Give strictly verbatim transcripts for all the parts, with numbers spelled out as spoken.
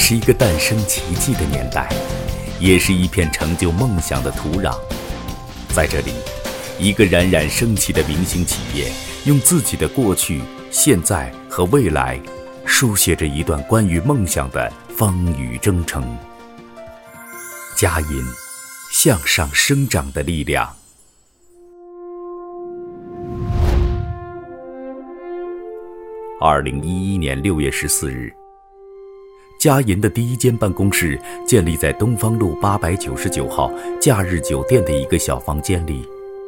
是一个诞生奇迹的年代，也是一片成就梦想的土壤。在这里，一个冉冉升起的明星企业，用自己的过去、现在和未来，书写着一段关于梦想的风雨征程。佳音，向上生长的力量。二零一一年六月十四日，佳银的第一间办公室建立在东方路八百九十九号假日酒店的一个小房间里。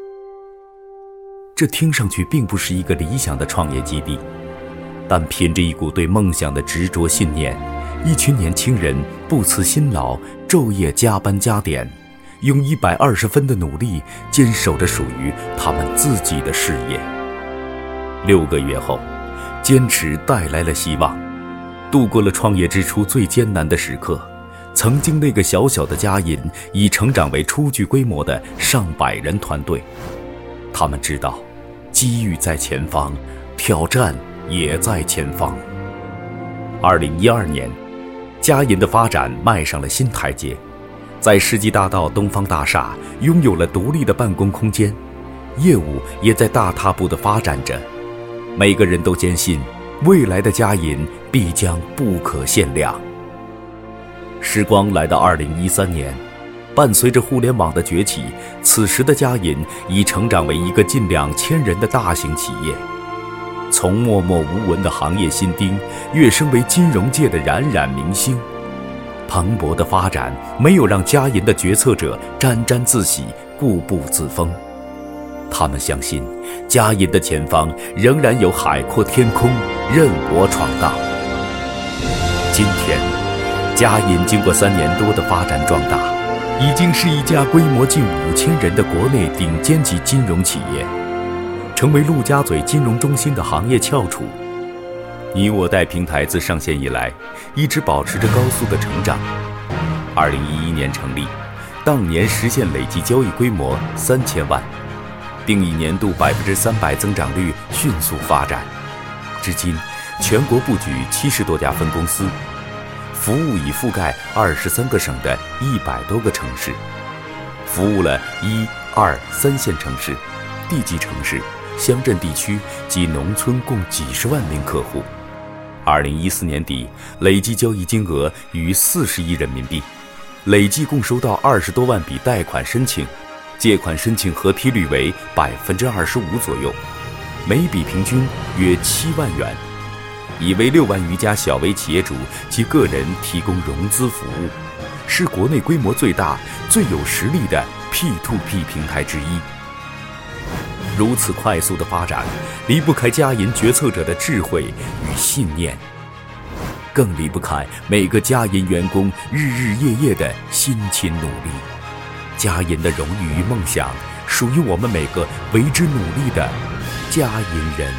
这听上去并不是一个理想的创业基地，但凭着一股对梦想的执着信念，一群年轻人不辞辛劳，昼夜加班加点，用一百二十分的努力坚守着属于他们自己的事业。六个月后，坚持带来了希望，度过了创业之初最艰难的时刻。曾经那个小小的佳银已成长为初具规模的上百人团队。他们知道，机遇在前方，挑战也在前方。二零一二年，佳银的发展迈上了新台阶，在世纪大道东方大厦拥有了独立的办公空间，业务也在大踏步地发展着。每个人都坚信，未来的佳银必将不可限量。时光来到二零一三年，伴随着互联网的崛起，此时的佳银已成长为一个近两千人的大型企业。从默默无闻的行业新丁，跃升为金融界的冉冉明星。蓬勃的发展没有让佳银的决策者沾沾自喜、固步自封。他们相信，佳银的前方仍然有海阔天空，任我闯荡。今天，佳银经过三年多的发展壮大，已经是一家规模近五千人的国内顶尖级金融企业，成为陆家嘴金融中心的行业翘楚。你我贷平台自上线以来，一直保持着高速的成长。二零一一年成立，当年实现累计交易规模三千万。并以年度百分之三百增长率迅速发展，至今全国布局七十多家分公司，服务已覆盖二十三个省的一百多个城市，服务了一、二、三线城市、地级城市、乡镇地区及农村共几十万名客户。二零一四年底，累计交易金额逾四十亿人民币，累计共收到二十多万笔贷款申请。借款申请核批率为百分之二十五左右，每笔平均约七万元，已为六万余家小微企业主及个人提供融资服务，是国内规模最大、最有实力的 P to P 平台之一。如此快速的发展，离不开佳银决策者的智慧与信念，更离不开每个佳银员工日日夜夜的辛勤努力。佳银的荣誉与梦想，属于我们每个为之努力的佳银人。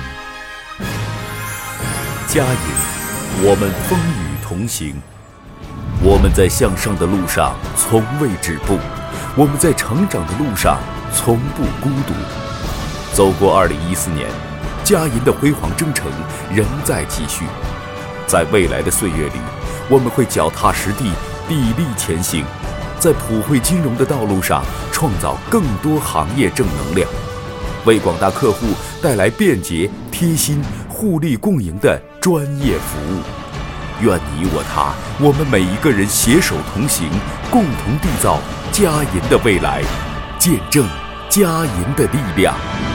佳银，我们风雨同行，我们在向上的路上从未止步，我们在成长的路上从不孤独。走过二零一四年，佳银的辉煌征程仍在继续。在未来的岁月里，我们会脚踏实地，砥砺前行，在普惠金融的道路上创造更多行业正能量，为广大客户带来便捷、贴心、互利共赢的专业服务。愿你我他，我们每一个人携手同行，共同缔造佳银的未来，见证佳银的力量。